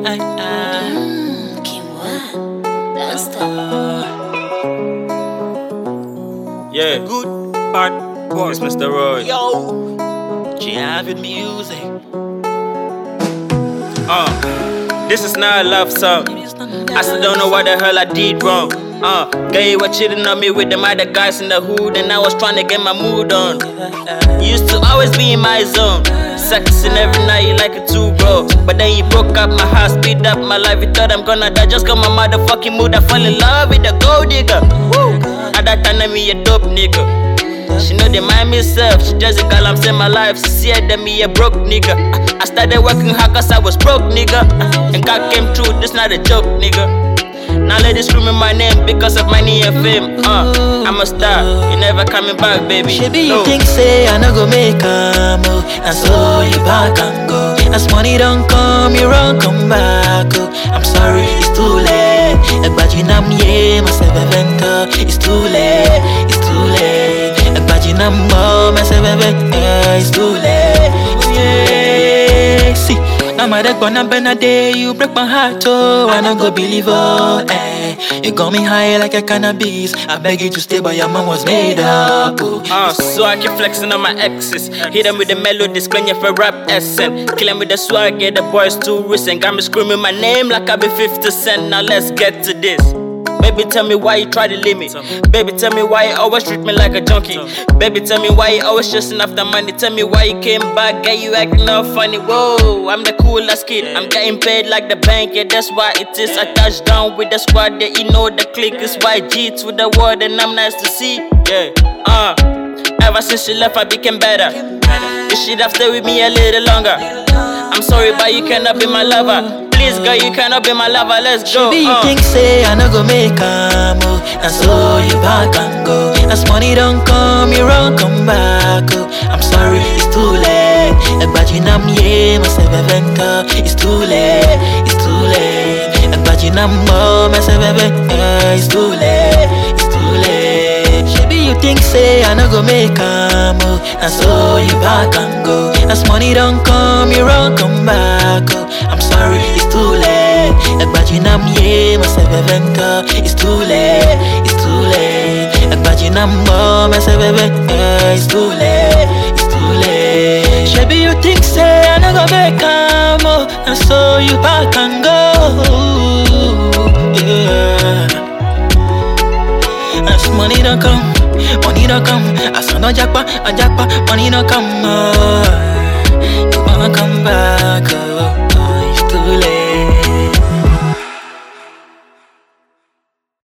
Yeah, good part. It's Mr. Roy. Yo, Javin music. This is not a love song. I still don't know what the hell I did wrong. Girl, you were cheating on me with them other guys in the hood, and I was trying to get my mood on. You used to always be in my zone, sexing every night like a two, bro. But then you broke up my heart, speed up my life. You thought I'm gonna die, just got my motherfucking mood. I fell in love with a gold digger. Woo! At that time, I me a dope nigga. She know they mind me self, she just a girl I'm saying my life. She said that me a broke nigga. I started working hard cause I was broke nigga. And God came through, this not a joke nigga. Now ladies screaming my name because of money and fame. I'm a star, you never coming back, baby. Baby, you think say I no go make a move, and so you back and go. As money don't come, you run come back. Oh, I'm sorry, it's too late. Egbajinam ye myself evento. It's too late, it's too late. Egbajinam mo myself evento. It's too late, yeah. See. I'm a dead gonna bend a day, you break my heart, oh, I don't go believe, oh, eh. You got me high like a cannabis, I beg you to stay, but your mom was made up, oh. So I keep flexing on my exes, hit them with the melodies, claim you for rap essence. Kill them with the swag, get the boys too recent. Got me screaming my name like I be 50 Cent, now let's get to this. Baby, tell me why you try to limit. Baby, tell me why you always treat me like a junkie. Baby, tell me why you always chasing after money. Tell me why you came back, get you acting all funny. Whoa, I'm the coolest kid. I'm getting paid like the bank, yeah, that's why it is. I touch down with the squad, yeah, you know the click is YG to the world, and I'm nice to see. Yeah, ever since she left, I became better. You should have stayed with me a little longer. I'm sorry, but you cannot be my lover. Please, girl, you cannot be my lover, let's go. Baby, you think say I no go make a move, and so you back and go. As money don't come, you run come back. Oh, I'm sorry, it's too late. Egbajinam ye myself evento. It's too late, it's too late. Egbajinam mo myself evento. It's too late, it's too late. Baby, you think say I no go make a move, and so you back and go. As money don't come, you run come back. Oh, I'm sorry, it's too late. Egbajinam ye myself evento. It's too late, it's too late. Egbajinam mo myself evento. It's too late, it's too late. Baby, you think say I no go make a move, and so you back and go. Yeah. As money don't come, money don't come. As no jackpot, money don't come.